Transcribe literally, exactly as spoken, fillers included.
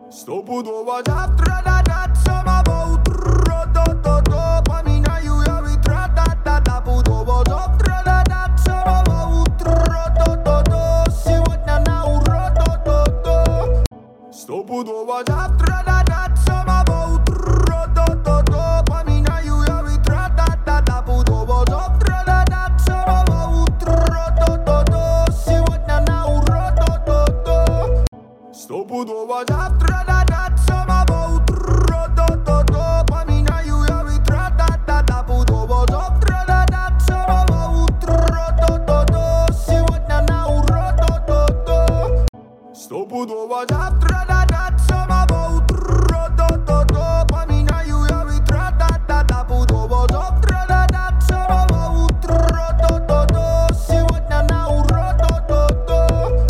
Стопудово завтра дадат самого утра. То-то-то, поменяю я ветра. Да-да-да, пудово завтра дадат самого утра. То-то-то, сегодня на ура. То-то-то, стопудово завтра дадат самого утра. То-то-то, поменяю я ветра. Да-да-да, пудово завтра дадат самого утра. То-то-то, сегодня на ура. То-то-то, стопудово завтра дадат самого утра. То-то-то, поменяю я ветра. Да-да-да, пудово завтра дадат самого утра. То-то-то, сегодня на ура. То-то-то, стопудово завтра дадат.